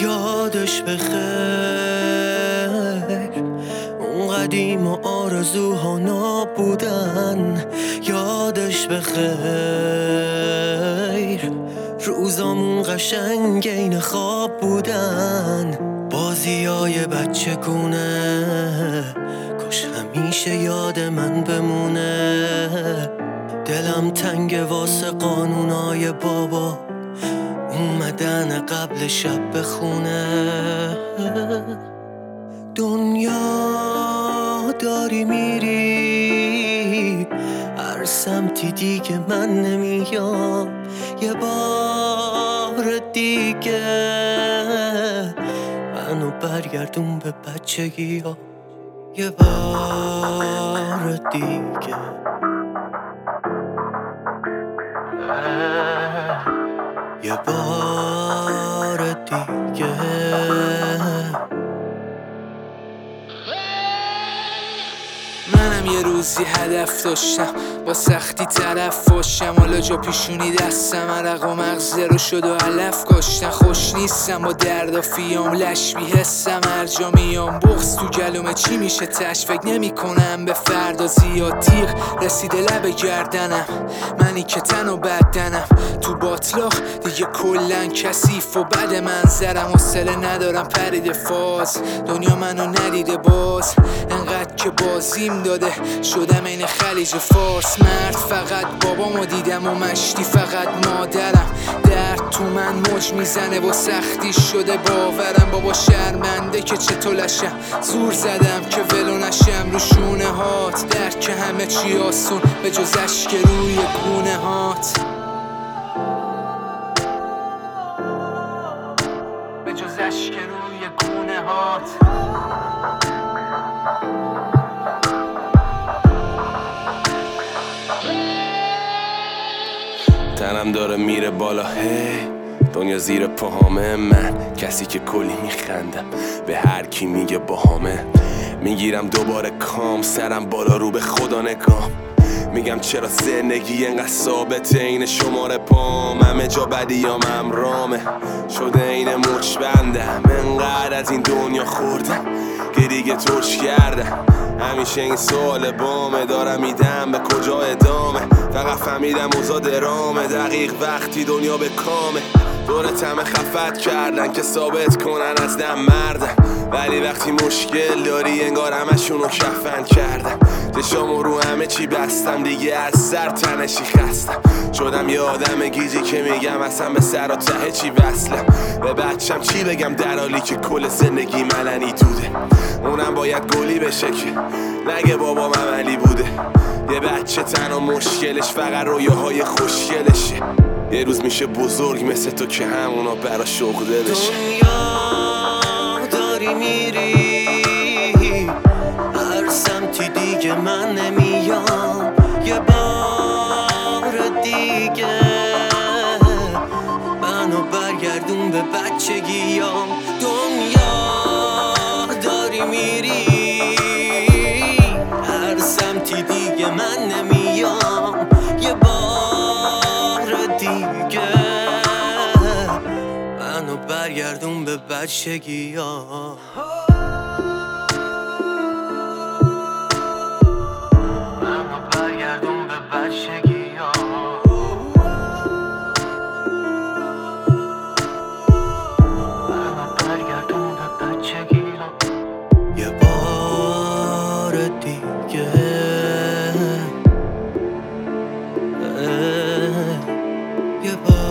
یادش بخیر، اون قدیم و آرزوها نابودن. یادش بخیر، روزامون قشنگ این خواب بودن. بازیای بچه گونه کاش همیشه یاد من بمونه. دلم تنگ واسه قانونای بابا اومدن قبل شب بخونه. دنیا داری میری هر سمتی دیگه من نمیام. یه بار دیگه منو برگردون به بچگی ها. یه بار دیگه یه بار دیگه. منم یه روزی هدف داشتم با سختی طرف باشم. حالا جا پیشونی دستم عرق و مغز رو شد و علف کاشتن. خوش نیستم با درد و فیام لش بیحسم هر جا میام. بغض تو گلومه چی میشه تش فکر نمی کنم به فردا. زیاد تیغ رسیده لب گردنم منی که تن و بدنم تو باطلاق دیگه کلن کثیف و بد منظرم. حوصله ندارم پرید فاز دنیا منو ندیده باز. انقدر که بازیم داده شدم این خلیج فارس. مرد فقط بابامو دیدم و مشتی فقط مادرم. درد تو من موج میزنه و سختی شده باورم. بابا شرمنده که چطور لشم زور زدم که ولو نشم رو شونه هات. درد که همه چی آسون به جز اشک روی گونه هات. به جز اشک روی گونه هات. تنم داره میره بالا هی دنیا زیر پاهامه. من کسی که کلی میخندم به هر کی میگه باهامه. میگیرم دوباره کام سرم بالا رو به خدا نگام. میگم چرا زندگی انقدر ثابته این شماره پام. همه جا بدیام امرامه شده این مچ بندم. انقدر از این دنیا خوردم که دیگه ترش کردم. همیشه این سوال بامه دارم میدم به کجا ادامه. فقط فهمیدم اوضاع درامه دقیق وقتی دنیا به کامه. دورت همه خفت کردن که ثابت کنن از دم مردن. ولی وقتی مشکل داری انگار همشونو کفن کردن. چشامو رو همه چی بستم دیگه از سر تنشی خستم. شدم یه آدم گیجی که میگم اصلا به سر و ته چی وصلم. به بچم چی بگم در حالی که کل زندگی ملنی دوده. اونم باید گلی بشه که نگه بابام عملی بوده. یه بچه تنها مشکلش فقط رویاهای خوشگلشه. یه روز میشه بزرگ مثل تو که همونا برا شغله بشه. دنیا داری میری هر سمتی دیگه من نمیام. یه بار دیگه منو برگردون به بچگیام. دنیا داری میری هر سمتی دیگه من نمیام. یه بار دیگه منو برگردون به بچگیام. منو برگردون به بچگیام. منو برگردون به بچگیام. یه بار دیگه یه بار